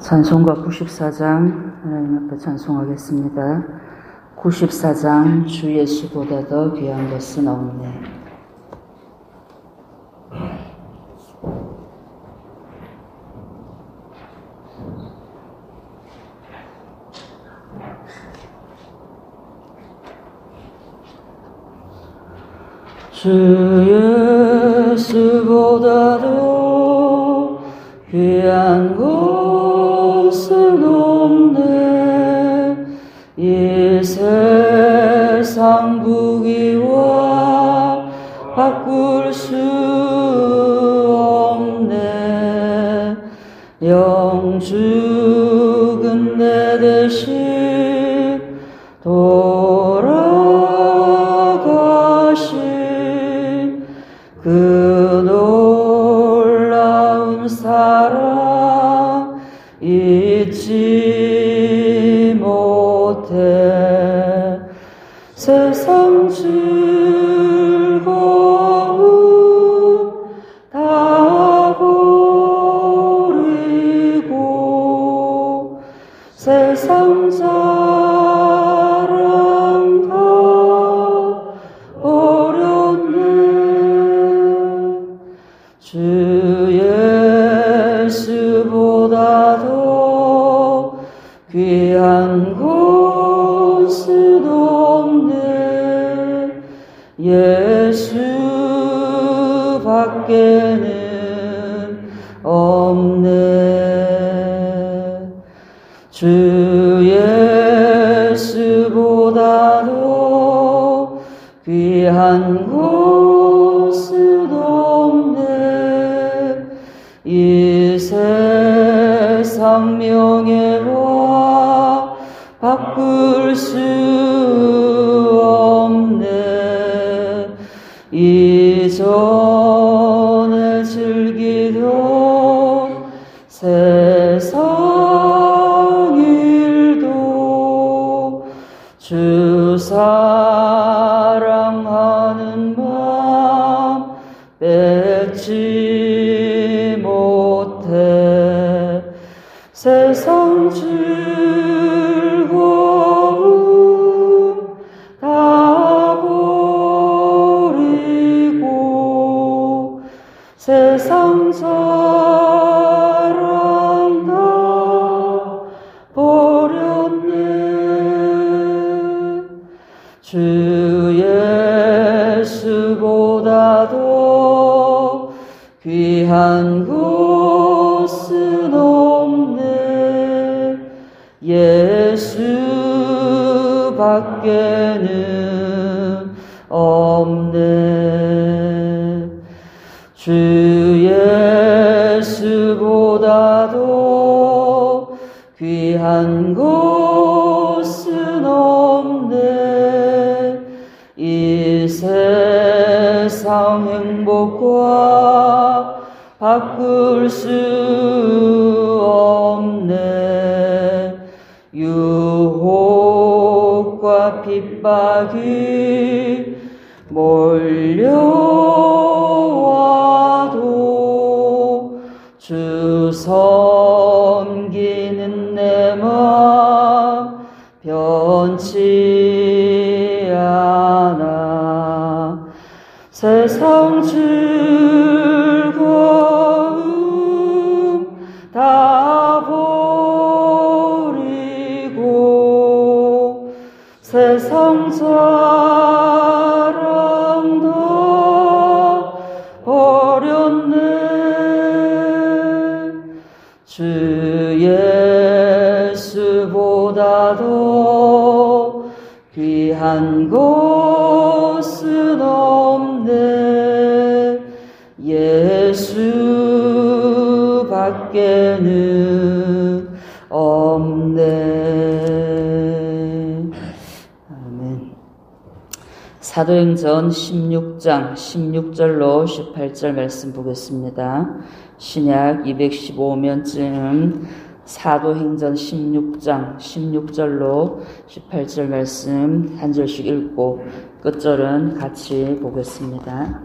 찬송가 94장 하나님 앞에 찬송하겠습니다. 94장 주 예수보다 더 귀한 것은 없네. 주 예수보다도 귀한 것은 없네. 이 세상 부귀와 바꿀 수 없네. 영죽은 내 대신 돌아가신 그 놀라운 사랑 잊지 못해. 세상 즐거움 다 버리고 세상 자랑 다 버렸네. 주 예수보다도 귀한 것은 없네. 예수밖에는 없네. 주 예수보다도 귀한 것은 없네. 이 세상 명예와 바꿀 수 없네. 이전에 즐기던 세상 일도 주 사랑하는 마음 뺏지 못해. 세상 즐거움 다 버리고 세상 자랑 다 버렸네. 주 예수보다도 귀한 것은 없네. 예수밖에는 없네. 주 예수보다도 귀한 것은 없네. 이 세상 행복과 바꿀 수 없네. 유혹과 핍박이 몰려와도 주 섬기는 내 맘 변치 않아. 세상 즐거움 다 버리고 세상 자랑 다 버렸네. 주 예수보다도 귀한 것은 없네. 예수밖에는 없네. 아멘. 사도행전 16장 16절로 18절 말씀 보겠습니다. 신약 215면쯤 사도행전 16장 16절로 18절 말씀 한 절씩 읽고 끝절은 같이 보겠습니다.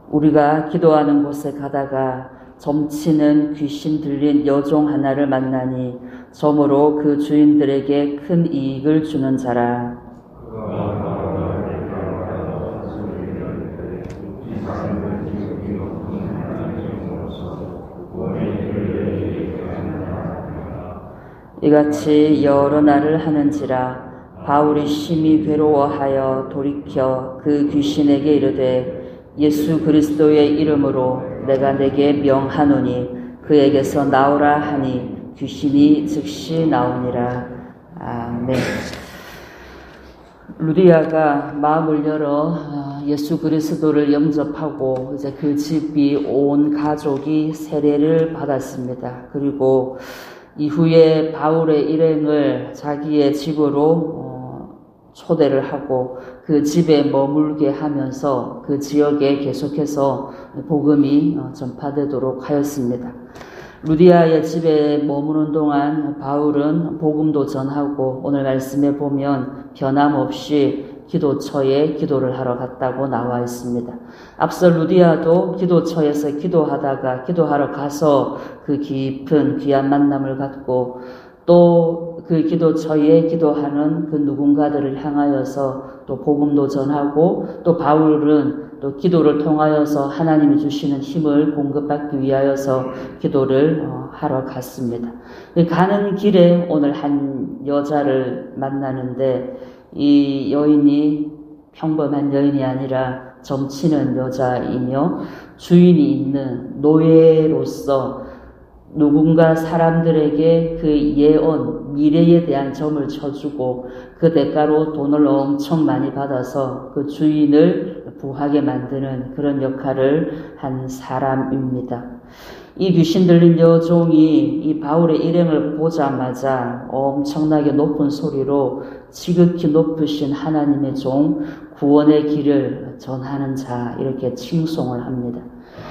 우리가 기도하는 곳에 가다가 점치는 귀신 들린 여종 하나를 만나니 점으로 그 주인들에게 큰 이익을 주는 자라. 이같이 여러 날을 하는지라 바울이 심히 괴로워하여 돌이켜 그 귀신에게 이르되 예수 그리스도의 이름으로 내가 내게 명하노니 그에게서 나오라 하니 귀신이 즉시 나오니라. 아멘. 루디아가 마음을 열어 예수 그리스도를 영접하고 이제 그 집이 온 가족이 세례를 받았습니다. 그리고 이후에 바울의 일행을 자기의 집으로 초대를 하고 그 집에 머물게 하면서 그 지역에 계속해서 복음이 전파되도록 하였습니다. 루디아의 집에 머무는 동안 바울은 복음도 전하고 오늘 말씀에 보면 변함없이 기도처에 기도를 하러 갔다고 나와 있습니다. 앞서 루디아도 기도처에서 기도하러 가서 그 깊은 귀한 만남을 갖고 또 그 기도처에 기도하는 그 누군가들을 향하여서 또 복음도 전하고 또 바울은 또 기도를 통하여서 하나님이 주시는 힘을 공급받기 위하여서 기도를 하러 갔습니다. 가는 길에 오늘 한 여자를 만나는데 이 여인이 평범한 여인이 아니라 점치는 여자이며 주인이 있는 노예로서 누군가 사람들에게 그 예언, 미래에 대한 점을 쳐주고 그 대가로 돈을 엄청 많이 받아서 그 주인을 부하게 만드는 그런 역할을 한 사람입니다. 이 귀신 들린 여종이 이 바울의 일행을 보자마자 엄청나게 높은 소리로 지극히 높으신 하나님의 종, 구원의 길을 전하는 자 이렇게 칭송을 합니다.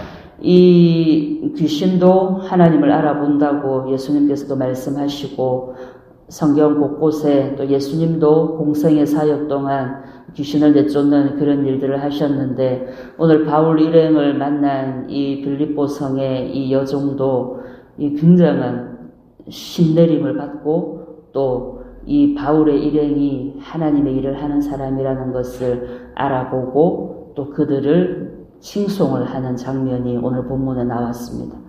이 귀신도 하나님을 알아본다고 예수님께서도 말씀하시고 성경 곳곳에 또 예수님도 공생의 사역 동안 귀신을 내쫓는 그런 일들을 하셨는데 오늘 바울 일행을 만난 이 빌립보 성의 이 여종도 이 굉장한 신내림을 받고 또 이 바울의 일행이 하나님의 일을 하는 사람이라는 것을 알아보고 또 그들을 칭송을 하는 장면이 오늘 본문에 나왔습니다.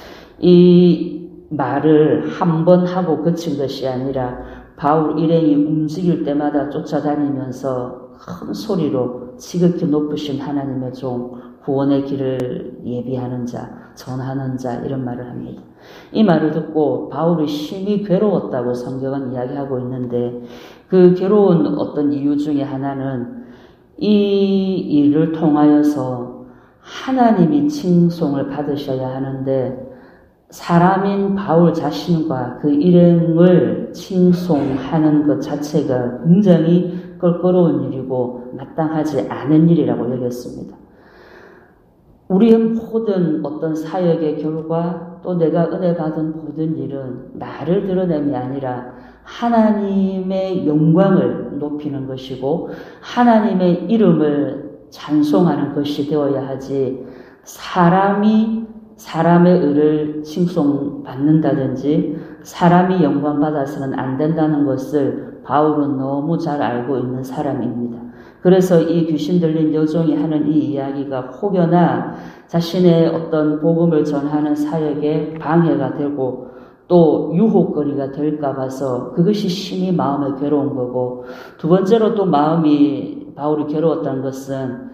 이 말을 한 번 하고 그친 것이 아니라 바울 일행이 움직일 때마다 쫓아다니면서 큰 소리로 지극히 높으신 하나님의 종, 구원의 길을 예비하는 자, 전하는 자 이런 말을 합니다. 이 말을 듣고 바울이 심히 괴로웠다고 성경은 이야기하고 있는데 그 괴로운 어떤 이유 중에 하나는 이 일을 통하여서 하나님이 칭송을 받으셔야 하는데 사람인 바울 자신과 그 일행을 칭송하는 것 자체가 굉장히 껄끄러운 일이고 마땅하지 않은 일이라고 여겼습니다. 우리의 모든 어떤 사역의 결과 또 내가 은혜 받은 모든 일은 나를 드러냄이 아니라 하나님의 영광을 높이는 것이고 하나님의 이름을 찬송하는 것이 되어야 하지 사람이 사람의 의를 칭송받는다든지 사람이 영광받아서는 안 된다는 것을 바울은 너무 잘 알고 있는 사람입니다. 그래서 이 귀신 들린 여종이 하는 이 이야기가 혹여나 자신의 어떤 복음을 전하는 사역에 방해가 되고 또 유혹거리가 될까 봐서 그것이 심히 마음에 괴로운 거고 두 번째로 또 바울이 괴로웠다는 것은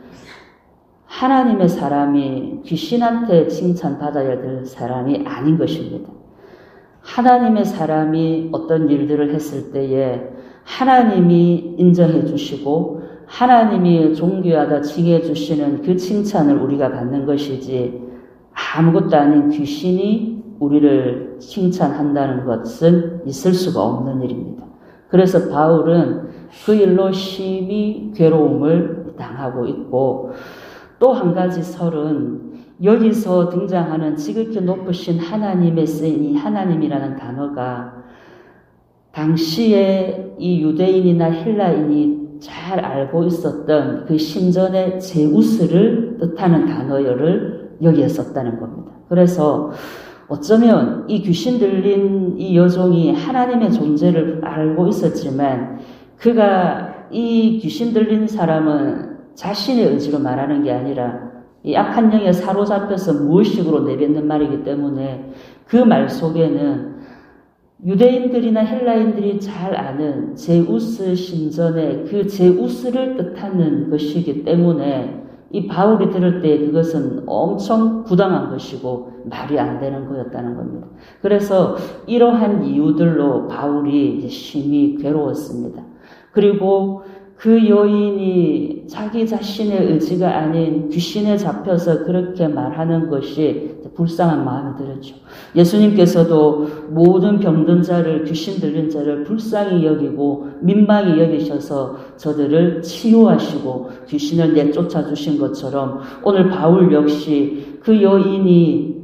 하나님의 사람이 귀신한테 칭찬받아야 될 사람이 아닌 것입니다. 하나님의 사람이 어떤 일들을 했을 때에 하나님이 인정해 주시고 하나님이 존귀하다 칭해 주시는 그 칭찬을 우리가 받는 것이지 아무것도 아닌 귀신이 우리를 칭찬한다는 것은 있을 수가 없는 일입니다. 그래서 바울은 그 일로 심히 괴로움을 당하고 있고 또 한 가지 설은 여기서 등장하는 지극히 높으신 하나님의 쓰인 이 하나님이라는 단어가 당시에 이 유대인이나 헬라인이 잘 알고 있었던 그 신전의 제우스를 뜻하는 단어를 여기에 썼다는 겁니다. 그래서 어쩌면 이 귀신 들린 이 여종이 하나님의 존재를 알고 있었지만 그가 이 귀신 들린 사람은 자신의 의지로 말하는 게 아니라 이 악한 영에 사로잡혀서 무의식으로 내뱉는 말이기 때문에 그 말 속에는 유대인들이나 헬라인들이 잘 아는 제우스 신전의 그 제우스를 뜻하는 것이기 때문에 이 바울이 들을 때 그것은 엄청 부당한 것이고 말이 안 되는 거였다는 겁니다. 그래서 이러한 이유들로 바울이 심히 괴로웠습니다. 그리고 그 여인이 자기 자신의 의지가 아닌 귀신에 잡혀서 그렇게 말하는 것이 불쌍한 마음이 들었죠. 예수님께서도 모든 병든 자를, 귀신 들린 자를 불쌍히 여기고 민망히 여기셔서 저들을 치유하시고 귀신을 내쫓아 주신 것처럼 오늘 바울 역시 그 여인이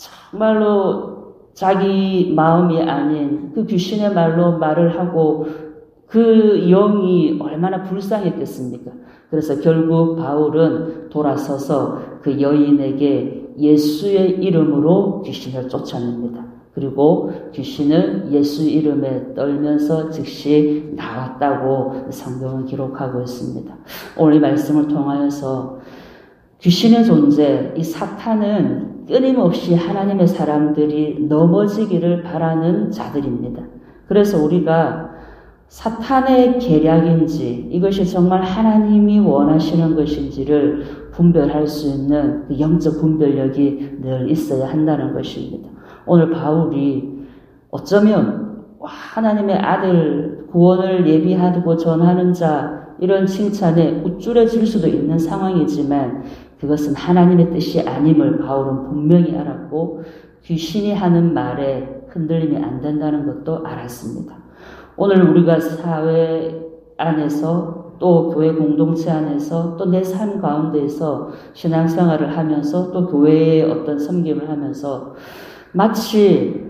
정말로 자기 마음이 아닌 그 귀신의 말로 말을 하고 그 영이 얼마나 불쌍했겠습니까? 그래서 결국 바울은 돌아서서 그 여인에게 예수의 이름으로 귀신을 쫓아냅니다. 그리고 귀신은 예수 이름에 떨면서 즉시 나왔다고 성경은 기록하고 있습니다. 오늘 이 말씀을 통하여서 귀신의 존재, 이 사탄은 끊임없이 하나님의 사람들이 넘어지기를 바라는 자들입니다. 그래서 우리가 사탄의 계략인지 이것이 정말 하나님이 원하시는 것인지를 분별할 수 있는 그 영적 분별력이 늘 있어야 한다는 것입니다. 오늘 바울이 어쩌면 하나님의 아들 구원을 예비하고 전하는 자 이런 칭찬에 우쭐해질 수도 있는 상황이지만 그것은 하나님의 뜻이 아님을 바울은 분명히 알았고 귀신이 하는 말에 흔들림이 안 된다는 것도 알았습니다. 오늘 우리가 사회 안에서 또 교회 공동체 안에서 또 내 삶 가운데에서 신앙생활을 하면서 또 교회의 어떤 섬김을 하면서 마치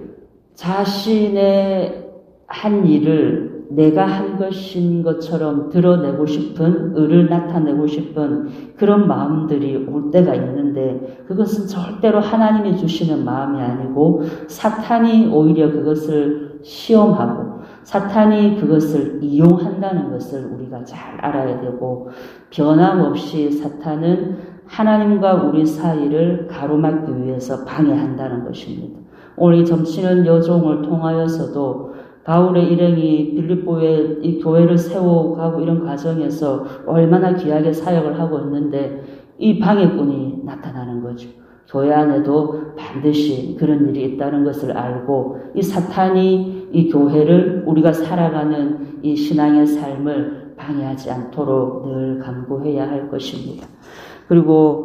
자신의 한 일을 내가 한 것인 것처럼 드러내고 싶은, 의를 나타내고 싶은 그런 마음들이 올 때가 있는데 그것은 절대로 하나님이 주시는 마음이 아니고 사탄이 오히려 그것을 시험하고 사탄이 그것을 이용한다는 것을 우리가 잘 알아야 되고 변함없이 사탄은 하나님과 우리 사이를 가로막기 위해서 방해한다는 것입니다. 오늘 이 점치는 여종을 통하여서도 바울의 일행이 빌립보에 이 교회를 세워가고 이런 과정에서 얼마나 귀하게 사역을 하고 있는데 이 방해꾼이 나타나는 거죠. 교회 안에도 반드시 그런 일이 있다는 것을 알고 이 사탄이 이 교회를 우리가 살아가는 이 신앙의 삶을 방해하지 않도록 늘 간구해야 할 것입니다. 그리고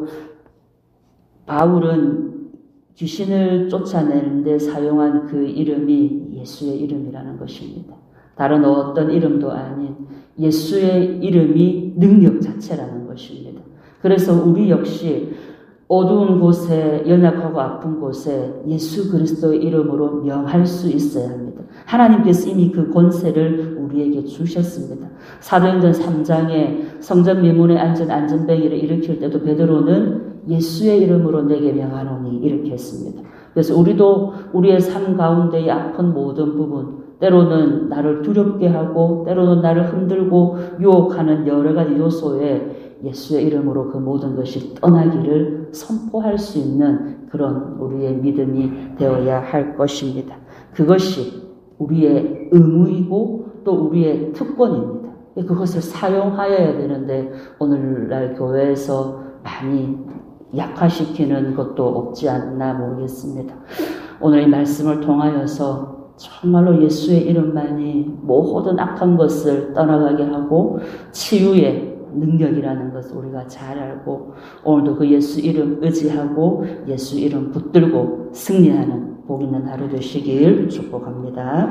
바울은 귀신을 쫓아내는 데 사용한 그 이름이 예수의 이름이라는 것입니다. 다른 어떤 이름도 아닌 예수의 이름이 능력 자체라는 것입니다. 그래서 우리 역시 어두운 곳에 연약하고 아픈 곳에 예수 그리스도의 이름으로 명할 수 있어야 합니다. 하나님께서 이미 그 권세를 우리에게 주셨습니다. 사도행전 3장에 성전 미문에 앉은 안전뱅이를 일으킬 때도 베드로는 예수의 이름으로 내게 명하노니 이렇게 했습니다. 그래서 우리도 우리의 삶 가운데의 아픈 모든 부분, 때로는 나를 두렵게 하고 때로는 나를 흔들고 유혹하는 여러 가지 요소에 예수의 이름으로 그 모든 것이 떠나기를 선포할 수 있는 그런 우리의 믿음이 되어야 할 것입니다. 그것이 우리의 의무이고 또 우리의 특권입니다. 그것을 사용하여야 되는데 오늘날 교회에서 많이 약화시키는 것도 없지 않나 모르겠습니다. 오늘 이 말씀을 통하여서 정말로 예수의 이름만이 모든 악한 것을 떠나가게 하고 치유의 능력이라는 것을 우리가 잘 알고 오늘도 그 예수 이름 의지하고 예수 이름 붙들고 승리하는 복 있는 하루 되시길 축복합니다.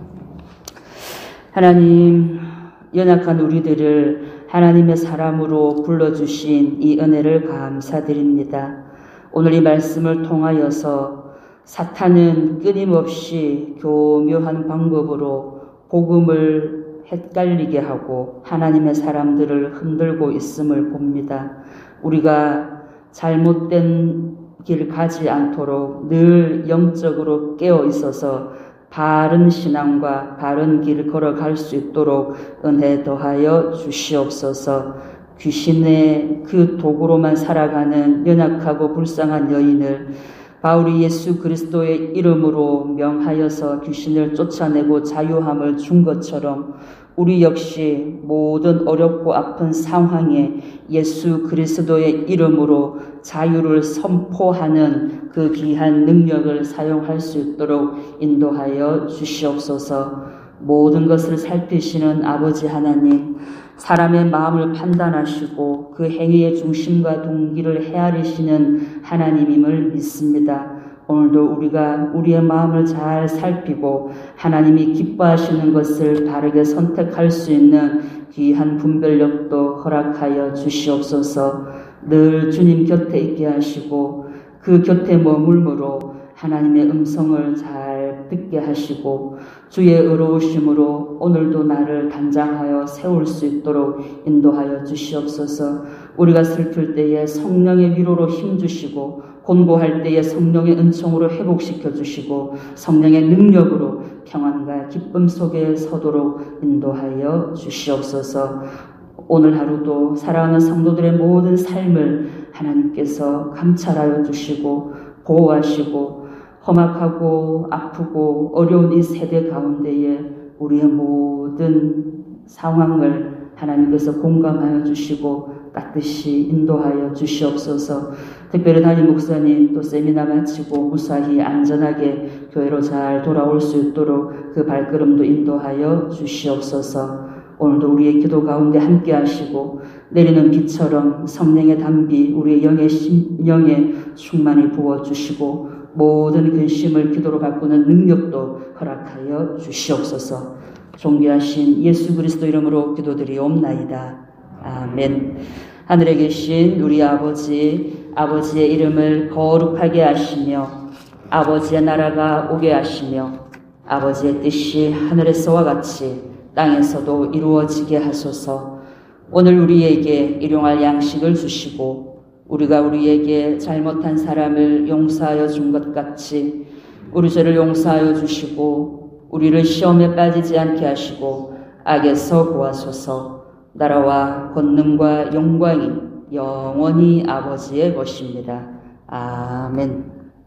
하나님, 연약한 우리들을 하나님의 사람으로 불러주신 이 은혜를 감사드립니다. 오늘 이 말씀을 통하여서 사탄은 끊임없이 교묘한 방법으로 복음을 헷갈리게 하고 하나님의 사람들을 흔들고 있음을 봅니다. 우리가 잘못된 길 가지 않도록 늘 영적으로 깨어 있어서 바른 신앙과 바른 길을 걸어갈 수 있도록 은혜 더하여 주시옵소서. 귀신의 그 도구로만 살아가는 연약하고 불쌍한 여인을 바울이 예수 그리스도의 이름으로 명하여서 귀신을 쫓아내고 자유함을 준 것처럼 우리 역시 모든 어렵고 아픈 상황에 예수 그리스도의 이름으로 자유를 선포하는 그 귀한 능력을 사용할 수 있도록 인도하여 주시옵소서. 모든 것을 살피시는 아버지 하나님, 사람의 마음을 판단하시고 그 행위의 중심과 동기를 헤아리시는 하나님임을 믿습니다. 오늘도 우리가 우리의 마음을 잘 살피고 하나님이 기뻐하시는 것을 바르게 선택할 수 있는 귀한 분별력도 허락하여 주시옵소서. 늘 주님 곁에 있게 하시고 그 곁에 머물므로 하나님의 음성을 잘 듣게 하시고 주의 의로우심으로 오늘도 나를 단장하여 세울 수 있도록 인도하여 주시옵소서. 우리가 슬플 때에 성령의 위로로 힘주시고 곤고할 때에 성령의 은총으로 회복시켜 주시고 성령의 능력으로 평안과 기쁨 속에 서도록 인도하여 주시옵소서. 오늘 하루도 사랑하는 성도들의 모든 삶을 하나님께서 감찰하여 주시고 보호하시고 험악하고 아프고 어려운 이 세대 가운데에 우리의 모든 상황을 하나님께서 공감하여 주시고 따뜻이 인도하여 주시옵소서. 특별히 담임 목사님 또 세미나 마치고 무사히 안전하게 교회로 잘 돌아올 수 있도록 그 발걸음도 인도하여 주시옵소서. 오늘도 우리의 기도 가운데 함께 하시고 내리는 비처럼 성령의 담비 우리의 영의 심령에 충만히 부어주시고 모든 근심을 기도로 바꾸는 능력도 허락하여 주시옵소서. 존귀하신 예수 그리스도 이름으로 기도드리옵나이다. 아멘. 하늘에 계신 우리 아버지의 이름을 거룩하게 하시며 아버지의 나라가 오게 하시며 아버지의 뜻이 하늘에서와 같이 땅에서도 이루어지게 하소서. 오늘 우리에게 일용할 양식을 주시고 우리가 우리에게 잘못한 사람을 용서하여 준 것 같이 우리 죄를 용서하여 주시고 우리를 시험에 빠지지 않게 하시고 악에서 구하소서. 나라와 권능과 영광이 영원히 아버지의 것입니다. 아멘.